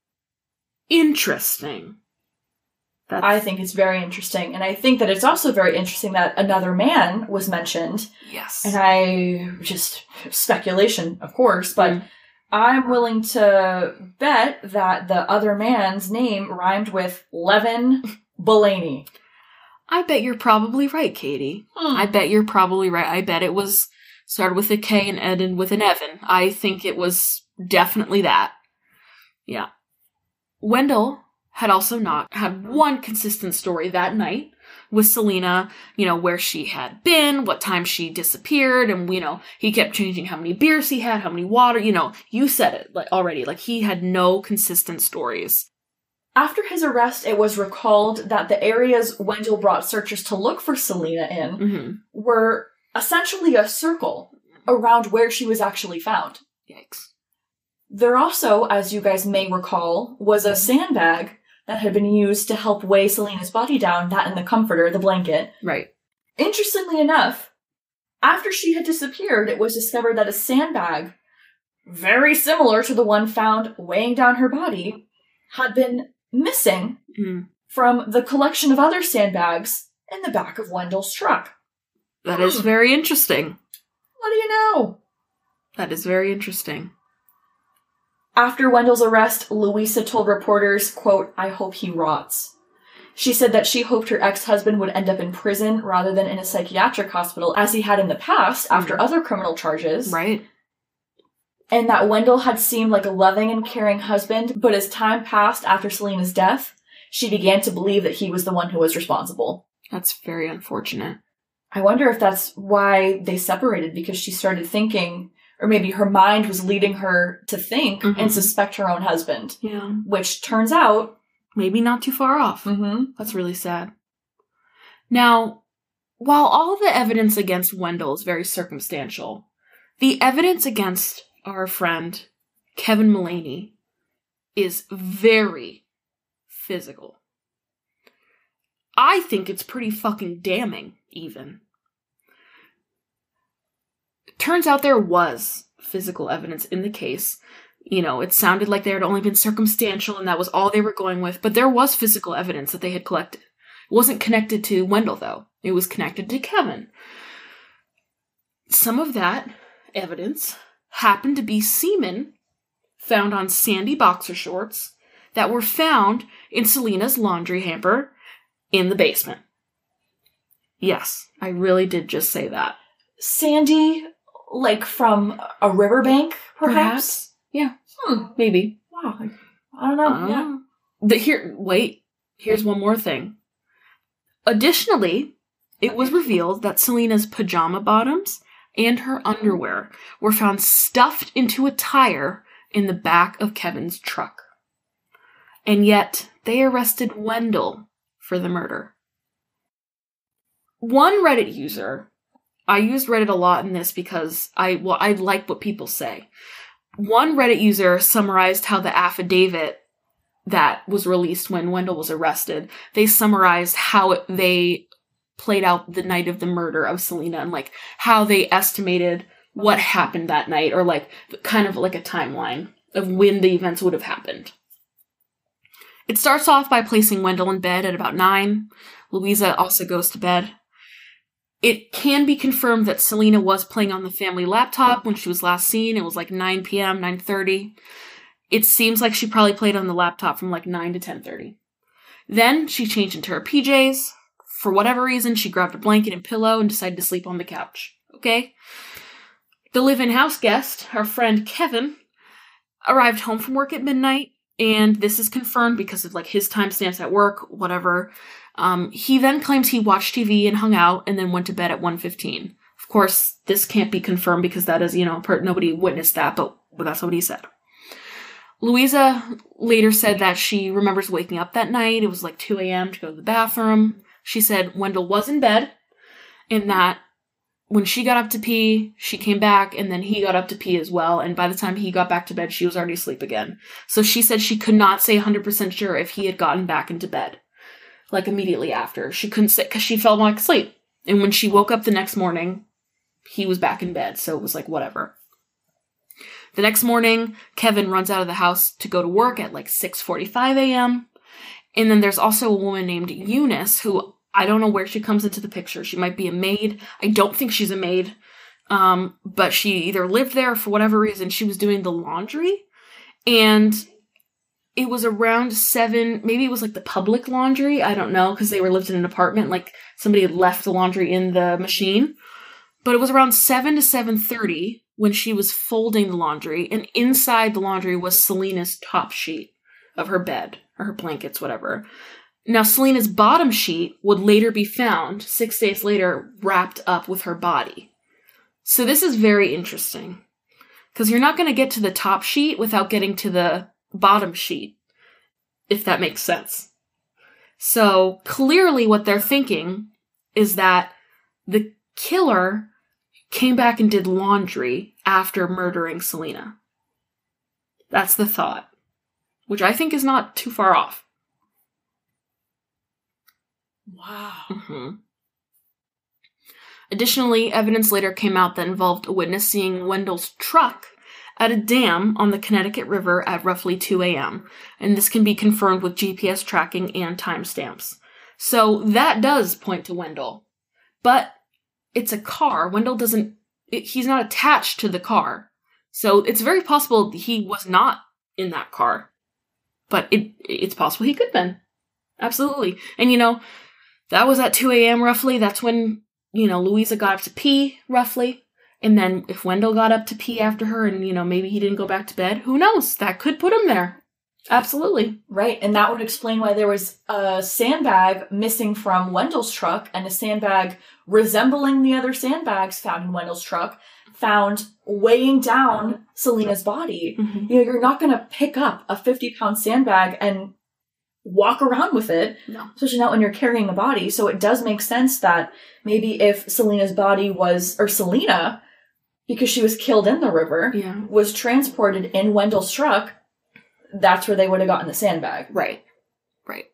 interesting. That's... I think it's very interesting. And I think that it's also very interesting that another man was mentioned. Yes. And I, just speculation, of course, but mm. I'm willing to bet that the other man's name rhymed with Levin Bellany. I bet you're probably right, Katie. Hmm. I bet you're probably right. I bet it was started with a K and ended with an Evan. I think it was definitely that. Yeah. Wendell had also not had one consistent story that night with Selena, you know, where she had been, what time she disappeared, and, you know, he kept changing how many beers he had, how many water, you know, you said it like already, like he had no consistent stories. After his arrest, it was recalled that the areas Wendell brought searchers to look for Selena in Mm-hmm. were essentially a circle around where she was actually found. Yikes. There also, as you guys may recall, was a sandbag that had been used to help weigh Selena's body down, that and the comforter, the blanket. Right. Interestingly enough, after she had disappeared, it was discovered that a sandbag, very similar to the one found weighing down her body, had been missing Mm. from the collection of other sandbags in the back of Wendell's truck. That is very interesting. What do you know? That is very interesting. After Wendell's arrest, Louisa told reporters, quote, "I hope he rots." She said that she hoped her ex-husband would end up in prison rather than in a psychiatric hospital, as he had in the past after Mm. other criminal charges. Right. And that Wendell had seemed like a loving and caring husband, but as time passed after Selena's death, she began to believe that he was the one who was responsible. That's very unfortunate. I wonder if that's why they separated, because she started thinking, or maybe her mind was leading her to think Mhm. and suspect her own husband, Yeah. which turns out... Maybe not too far off. Mm-hmm. That's really sad. Now, while all the evidence against Wendell is very circumstantial, the evidence against our friend Kevin Mullaney is very physical. I think it's pretty fucking damning, even. Turns out there was physical evidence in the case. You know, it sounded like there had only been circumstantial and that was all they were going with, but there was physical evidence that they had collected. It wasn't connected to Wendell, though. It was connected to Kevin. Some of that evidence happened to be semen found on Sandy boxer shorts that were found in Selena's laundry hamper in the basement. Yes, I really did just say that. Sandy, like from a riverbank, perhaps? Yeah, Hmm. maybe. Wow. I don't know. I don't yeah. know. The, here, wait. Here's one more thing. Additionally, it was revealed that Selena's pajama bottoms and her underwear were found stuffed into a tire in the back of Kevin's truck. And yet, they arrested Wendell for the murder. One Reddit user, I used Reddit a lot in this because I, well, I like what people say. One Reddit user summarized how the affidavit that was released when Wendell was arrested, they summarized how it, they played out the night of the murder of Selena and like how they estimated what happened that night, or like kind of like a timeline of when the events would have happened. It starts off by placing Wendell in bed at about nine. Louisa also goes to bed. It can be confirmed that Selena was playing on the family laptop when she was last seen. It was like nine p.m., nine thirty. It seems like she probably played on the laptop from like nine to ten thirty. Then she changed into her P Js. For whatever reason, she grabbed a blanket and pillow and decided to sleep on the couch. Okay? The live-in house guest, our friend Kevin, arrived home from work at midnight, and this is confirmed because of like his timestamps at work, whatever. Um, he then claims he watched T V and hung out and then went to bed at one fifteen. Of course, this can't be confirmed because that is, you know, per- nobody witnessed that, but, but that's what he said. Louisa later said that she remembers waking up that night. It was like two a.m. to go to the bathroom. She said Wendell was in bed and that when she got up to pee, she came back and then he got up to pee as well. And by the time he got back to bed, she was already asleep again. So she said she could not say one hundred percent sure if he had gotten back into bed. Like immediately after. She couldn't sit because she fell back asleep. And when she woke up the next morning, he was back in bed. So it was like, whatever. The next morning, Kevin runs out of the house to go to work at like six forty-five a.m. And then there's also a woman named Eunice, who I don't know where she comes into the picture. She might be a maid. I don't think she's a maid. Um, but she either lived there or for whatever reason, she was doing the laundry. And it was around seven, maybe it was like the public laundry. I don't know, because they were lived in an apartment. Like somebody had left the laundry in the machine. But it was around seven to seven thirty when she was folding the laundry. And inside the laundry was Selena's top sheet of her bed or her blankets, whatever. Now, Selena's bottom sheet would later be found six days later wrapped up with her body. So this is very interesting. Because you're not going to get to the top sheet without getting to the bottom sheet, if that makes sense. So clearly what they're thinking is that the killer came back and did laundry after murdering Selena. That's the thought, which I think is not too far off. Wow. Mm-hmm. Additionally, evidence later came out that involved a witness seeing Wendell's truck at a dam on the Connecticut River at roughly two a.m., and this can be confirmed with G P S tracking and timestamps. So that does point to Wendell. But it's a car. Wendell doesn't... It, he's not attached to the car. So it's very possible he was not in that car. But it it's possible he could have been. Absolutely. And, you know, that was at two a.m. roughly. That's when, you know, Louisa got up to pee, roughly. And then if Wendell got up to pee after her and, you know, maybe he didn't go back to bed, who knows? That could put him there. Absolutely. Right, and that would explain why there was a sandbag missing from Wendell's truck and a sandbag resembling the other sandbags found in Wendell's truck found weighing down Selena's body. Mm-hmm. You know, you're not going to pick up a fifty-pound sandbag and walk around with it, no. Especially not when you're carrying a body. So it does make sense that maybe if Selena's body was, or Selena, because she was killed in the river, yeah. was transported in Wendell's truck, that's where they would have gotten the sandbag. Right. Right.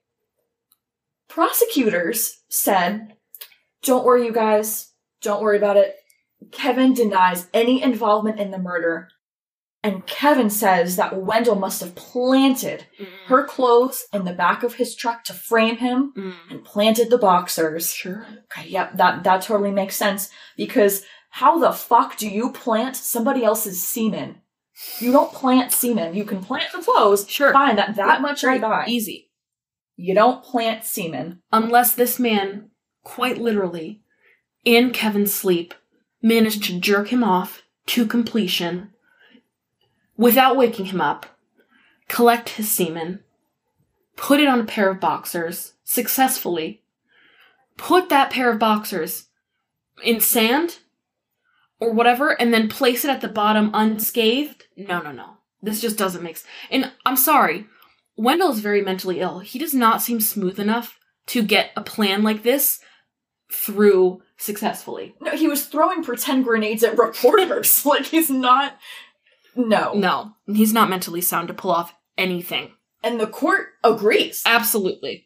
Prosecutors said, don't worry, you guys. Don't worry about it. Kevin denies any involvement in the murder. And Kevin says that Wendell must have planted mm. her clothes in the back of his truck to frame him mm. and planted the boxers. Sure. Okay, yep, that, that totally makes sense. Because how the fuck do you plant somebody else's semen? You don't plant semen. You can plant the clothes. Sure. Fine, that, that much I buy. Easy. You don't plant semen. Unless this man, quite literally, in Kevin's sleep, managed to jerk him off to completion without waking him up, collect his semen, put it on a pair of boxers, successfully, put that pair of boxers in sand or whatever, and then place it at the bottom unscathed. No, no, no. This just doesn't make sense. And I'm sorry, Wendell is very mentally ill. He does not seem smooth enough to get a plan like this through successfully. No, he was throwing pretend grenades at reporters. Like, he's not... No. No. He's not mentally sound to pull off anything. And the court agrees. Absolutely.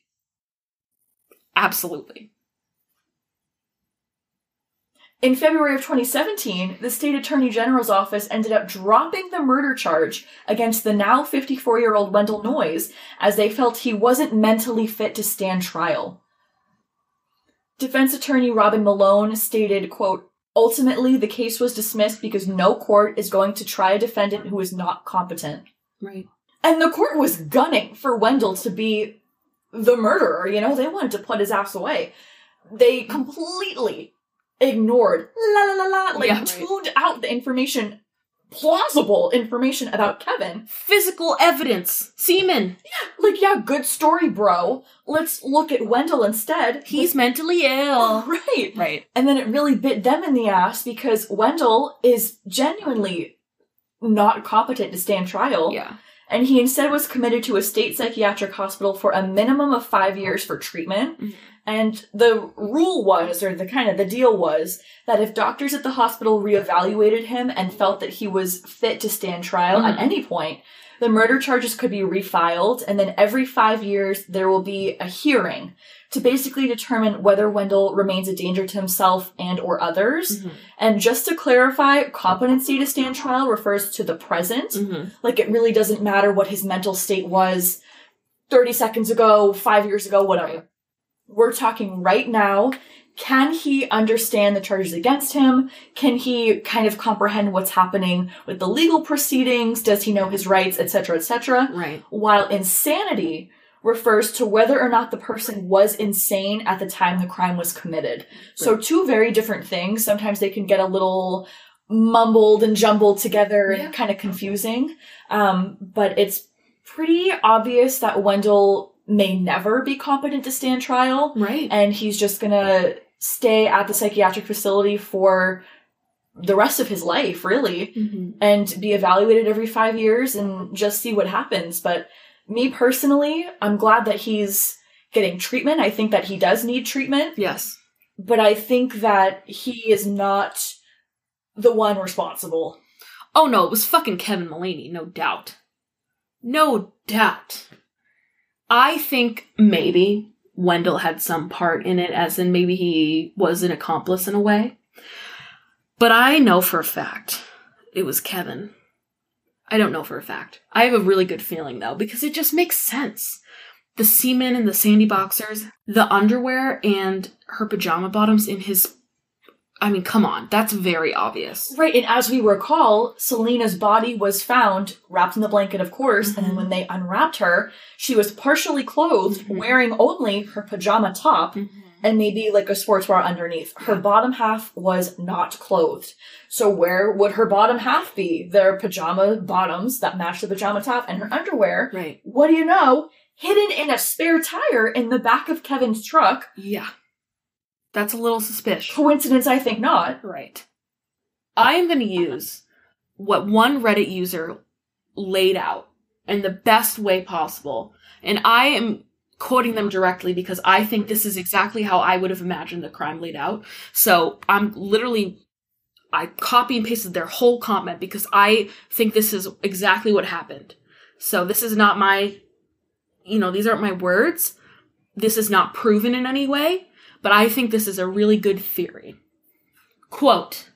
Absolutely. In February of twenty seventeen, the state attorney general's office ended up dropping the murder charge against the now fifty-four-year-old Wendell Noyes, as they felt he wasn't mentally fit to stand trial. Defense attorney Robin Malone stated, quote, ultimately, the case was dismissed because no court is going to try a defendant who is not competent. Right. And the court was gunning for Wendell to be the murderer, you know? They wanted to put his ass away. They completely ignored, la la la la, like yeah, right. tuned out the information, plausible information about Kevin. Physical evidence. Semen. Yeah, like, yeah, good story, bro. Let's look at Wendell instead. He's like, mentally ill. Right. Right. And then it really bit them in the ass because Wendell is genuinely not competent to stand trial. Yeah. And he instead was committed to a state psychiatric hospital for a minimum of five years for treatment. Mm-hmm. And the rule was, or the kind of the deal was, that if doctors at the hospital reevaluated him and felt that he was fit to stand trial mm-hmm. at any point, the murder charges could be refiled, and then every five years there will be a hearing to basically determine whether Wendell remains a danger to himself and or others. Mm-hmm. And just to clarify, competency to stand trial refers to the present. Mm-hmm. Like, it really doesn't matter what his mental state was thirty seconds ago, five years ago, whatever. Right. We're talking right now, can he understand the charges against him? Can he kind of comprehend what's happening with the legal proceedings? Does he know his rights, et cetera, et cetera? Right. While insanity refers to whether or not the person was insane at the time the crime was committed. Right. So two very different things. Sometimes they can get a little mumbled and jumbled together yeah. and kind of confusing. Um, but it's pretty obvious that Wendell may never be competent to stand trial. Right. And he's just gonna stay at the psychiatric facility for the rest of his life, really, mm-hmm. and be evaluated every five years and just see what happens. But me personally, I'm glad that he's getting treatment. I think that he does need treatment. Yes. But I think that he is not the one responsible. Oh no, it was fucking Kevin Mullaney, no doubt. No doubt. I think maybe Wendell had some part in it, as in maybe he was an accomplice in a way. But I know for a fact it was Kevin. I don't know for a fact. I have a really good feeling, though, because it just makes sense. The semen and the sandy boxers, the underwear and her pajama bottoms in his... I mean, come on. That's very obvious. Right, and as we recall, Selena's body was found, wrapped in the blanket, of course, mm-hmm. and then when they unwrapped her, she was partially clothed, mm-hmm. wearing only her pajama top, mm-hmm. and maybe like a sports bra underneath. Her bottom half was not clothed. So where would her bottom half be? Their pajama bottoms that match the pajama top and her underwear. Right. What do you know? Hidden in a spare tire in the back of Kevin's truck. Yeah. That's a little suspicious. Coincidence? I think not. Right. I am going to use what one Reddit user laid out in the best way possible. And I am quoting them directly because I think this is exactly how I would have imagined the crime laid out. So I'm literally, I copy and pasted their whole comment because I think this is exactly what happened. So this is not my, you know, these aren't my words. This is not proven in any way. But I think this is a really good theory. Quote,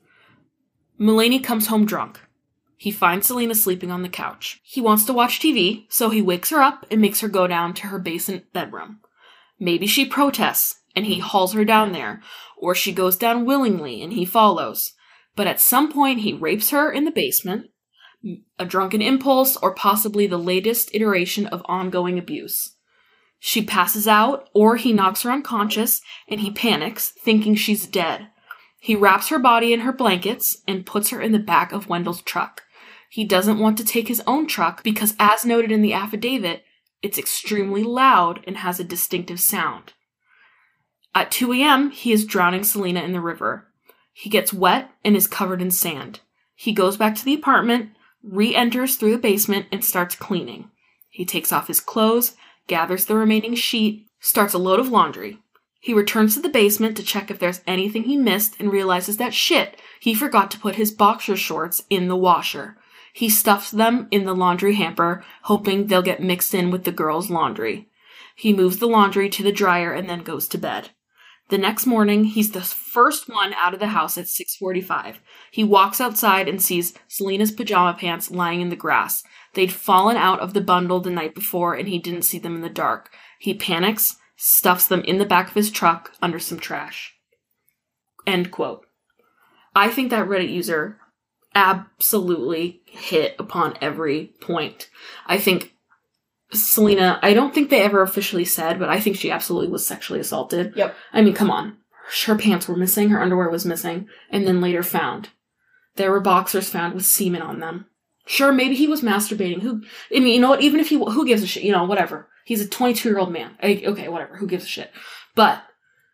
Mullaney comes home drunk. He finds Selena sleeping on the couch. He wants to watch T V, so he wakes her up and makes her go down to her basement bedroom. Maybe she protests, and he hauls her down there, or she goes down willingly and he follows. But at some point he rapes her in the basement, a drunken impulse, or possibly the latest iteration of ongoing abuse. She passes out, or he knocks her unconscious, and he panics, thinking she's dead. He wraps her body in her blankets and puts her in the back of Wendell's truck. He doesn't want to take his own truck because, as noted in the affidavit, it's extremely loud and has a distinctive sound. At two a.m., he is drowning Selena in the river. He gets wet and is covered in sand. He goes back to the apartment, re-enters through the basement, and starts cleaning. He takes off his clothes, gathers the remaining sheet, starts a load of laundry. He returns to the basement to check if there's anything he missed and realizes that shit, he forgot to put his boxer shorts in the washer. He stuffs them in the laundry hamper, hoping they'll get mixed in with the girls' laundry. He moves the laundry to the dryer and then goes to bed. The next morning, he's the first one out of the house at six forty-five. He walks outside and sees Selena's pajama pants lying in the grass. They'd fallen out of the bundle the night before, and he didn't see them in the dark. He panics, stuffs them in the back of his truck under some trash. End quote. I think that Reddit user absolutely hit upon every point. I think Selena, I don't think they ever officially said, but I think she absolutely was sexually assaulted. Yep. I mean, come on. Her pants were missing, her underwear was missing, and then later found. There were boxers found with semen on them. Sure, maybe he was masturbating. Who, I mean, you know what? Even if he, who gives a shit? You know, whatever. He's a twenty-two-year-old man. I, okay, whatever. Who gives a shit? But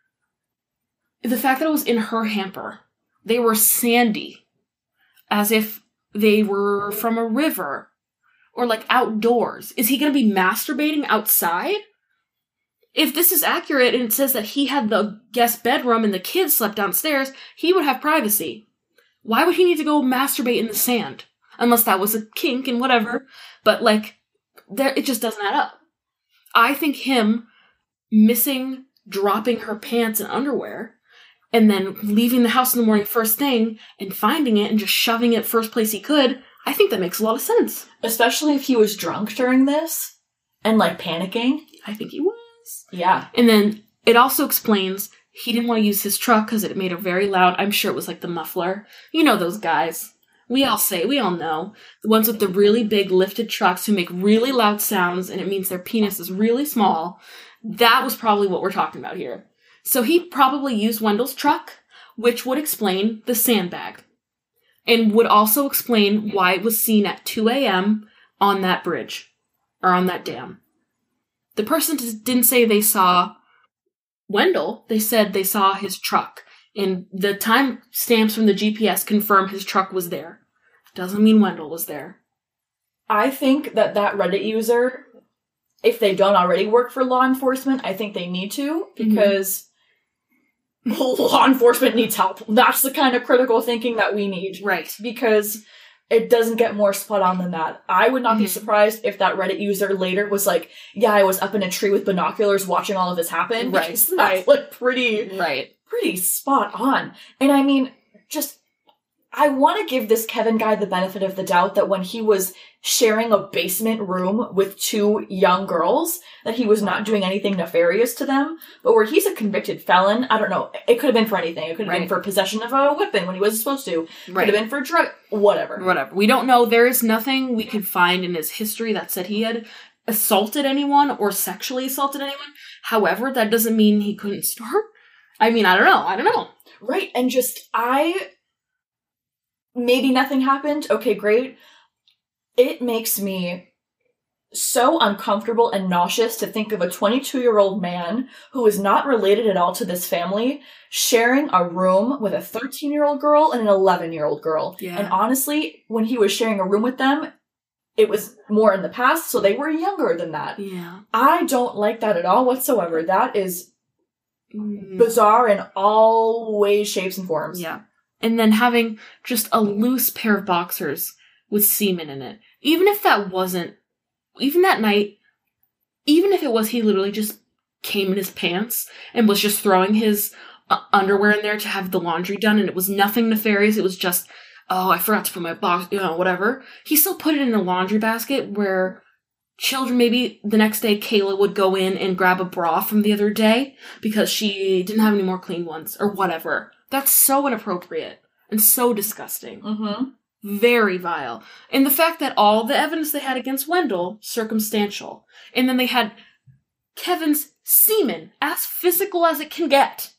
the fact that it was in her hamper, they were sandy, as if they were from a river or like outdoors. Is he going to be masturbating outside? If this is accurate and it says that he had the guest bedroom and the kids slept downstairs, he would have privacy. Why would he need to go masturbate in the sand? Unless that was a kink and whatever. But, like, there, it just doesn't add up. I think him missing, dropping her pants and underwear, and then leaving the house in the morning first thing, and finding it and just shoving it first place he could, I think that makes a lot of sense. Especially if he was drunk during this, and, like, panicking. I think he was. Yeah. And then it also explains he didn't want to use his truck because it made it very loud. I'm sure it was like the muffler. You know those guys. We all say, we all know. The ones with the really big lifted trucks who make really loud sounds, and it means their penis is really small. That was probably what we're talking about here. So he probably used Wendell's truck, which would explain the sandbag. And would also explain why it was seen at two a.m. on that bridge. Or on that dam. The person didn't say they saw Wendell. They said they saw his truck. And the time stamps from the G P S confirm his truck was there. Doesn't mean Wendell was there. I think that that Reddit user, if they don't already work for law enforcement, I think they need to, because mm-hmm. law enforcement needs help. That's the kind of critical thinking that we need. Right. Because it doesn't get more spot on than that. I would not mm-hmm. be surprised if that Reddit user later was like, yeah, I was up in a tree with binoculars watching all of this happen. Right. That's right. like pretty... Right. Pretty spot on. And I mean, just, I want to give this Kevin guy the benefit of the doubt that when he was sharing a basement room with two young girls, that he was not doing anything nefarious to them. But where he's a convicted felon, I don't know, it could have been for anything. It could have right. been for possession of a weapon when he wasn't supposed to. Right. Could have been for drug, whatever. Whatever. We don't know. There is nothing we could find in his history that said he had assaulted anyone or sexually assaulted anyone. However, that doesn't mean he couldn't start. I mean, I don't know. I don't know. Right. And just, I, maybe nothing happened. Okay, great. It makes me so uncomfortable and nauseous to think of a twenty-two-year-old man who is not related at all to this family sharing a room with a thirteen-year-old girl and an eleven-year-old girl. Yeah. And honestly, when he was sharing a room with them, it was more in the past, so they were younger than that. Yeah. I don't like that at all whatsoever. That is bizarre in all ways, shapes, and forms. Yeah. And then having just a loose pair of boxers with semen in it. Even if that wasn't, even that night, even if it was he literally just came in his pants and was just throwing his uh, underwear in there to have the laundry done and it was nothing nefarious, it was just, oh, I forgot to put my box, you know, whatever. He still put it in a laundry basket where children, maybe the next day Kayla would go in and grab a bra from the other day because she didn't have any more clean ones or whatever. That's so inappropriate and so disgusting. Mm-hmm. Very vile. And the fact that all the evidence they had against Wendell, circumstantial. And then they had Kevin's semen, as physical as it can get.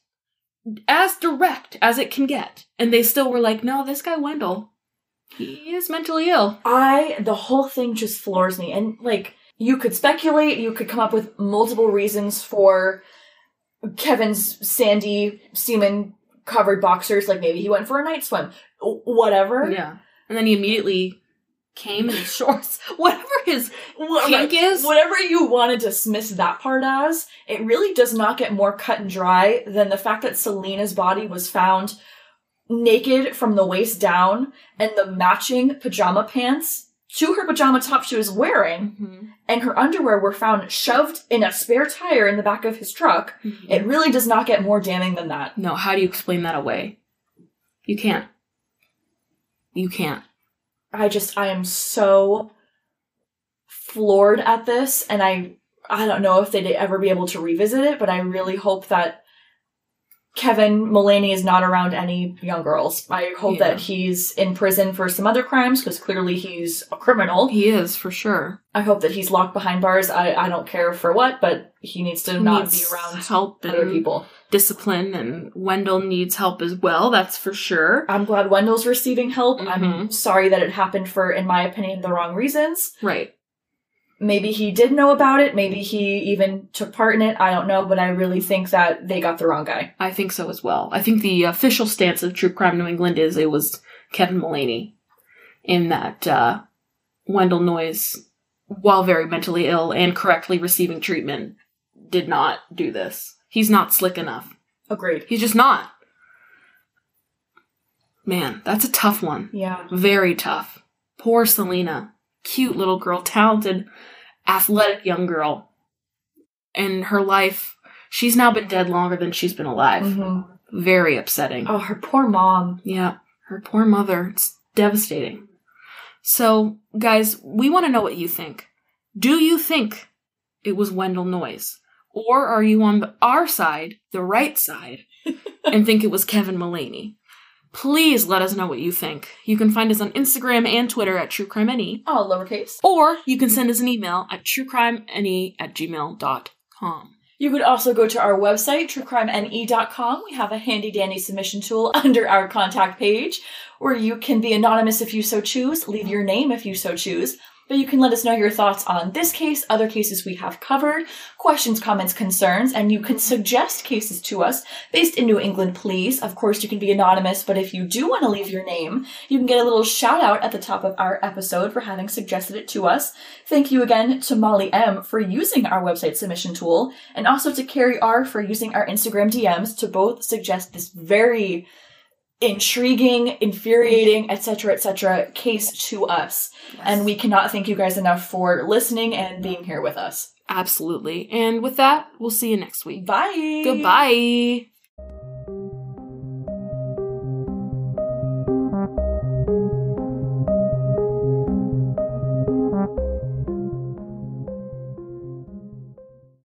As direct as it can get. And they still were like, no, this guy Wendell, he is mentally ill. I, the whole thing just floors me. And, like, you could speculate, you could come up with multiple reasons for Kevin's sandy, semen-covered boxers. Like, maybe he went for a night swim. Whatever. Yeah. And then he immediately came in his shorts. Whatever his Whatever, kink is. Whatever you want to dismiss that part as, it really does not get more cut and dry than the fact that Selena's body was found naked from the waist down, and the matching pajama pants to her pajama top she was wearing, mm-hmm. and her underwear were found shoved in a spare tire in the back of his truck. Mm-hmm. It really does not get more damning than that. No, how do you explain that away? You can't. You can't. I just, I am so floored at this, and I, I don't know if they'd ever be able to revisit it, but I really hope that Kevin Mullaney is not around any young girls. I hope yeah. that he's in prison for some other crimes, because clearly he's a criminal. He is, for sure. I hope that he's locked behind bars. I, I don't care for what, but he needs to he not needs be around help other and people. Discipline, and Wendell needs help as well, that's for sure. I'm glad Wendell's receiving help. Mm-hmm. I'm sorry that it happened for, in my opinion, the wrong reasons. Right. Maybe he did know about it. Maybe he even took part in it. I don't know, but I really think that they got the wrong guy. I think so as well. I think the official stance of True Crime New England is it was Kevin Mullaney, in that uh, Wendell Noyes, while very mentally ill and correctly receiving treatment, did not do this. He's not slick enough. Agreed. He's just not. Man, that's a tough one. Yeah. Very tough. Poor Selena. Cute little girl, talented, athletic young girl. And her life, she's now been dead longer than she's been alive. Mm-hmm. Very upsetting. Oh, her poor mom. Yeah, her poor mother. It's devastating. So, guys, we want to know what you think. Do you think it was Wendell Noyes? Or are you on the, our side, the right side, and think it was Kevin Mullaney? Please let us know what you think. You can find us on Instagram and Twitter at TrueCrimeNE. All lowercase. Or you can send us an email at truecrimene at gmail dot com. You could also go to our website, true crime N E dot com. We have a handy-dandy submission tool under our contact page, where you can be anonymous if you so choose, leave your name if you so choose, but you can let us know your thoughts on this case, other cases we have covered, questions, comments, concerns, and you can suggest cases to us based in New England, please. Of course, you can be anonymous, but if you do want to leave your name, you can get a little shout out at the top of our episode for having suggested it to us. Thank you again to Molly M. for using our website submission tool, and also to Carrie R. for using our Instagram D Ms to both suggest this very intriguing, infuriating, et cetera, et cetera case to us. Yes. And we cannot thank you guys enough for listening and being here with us. Absolutely. And with that, we'll see you next week. Bye. Goodbye.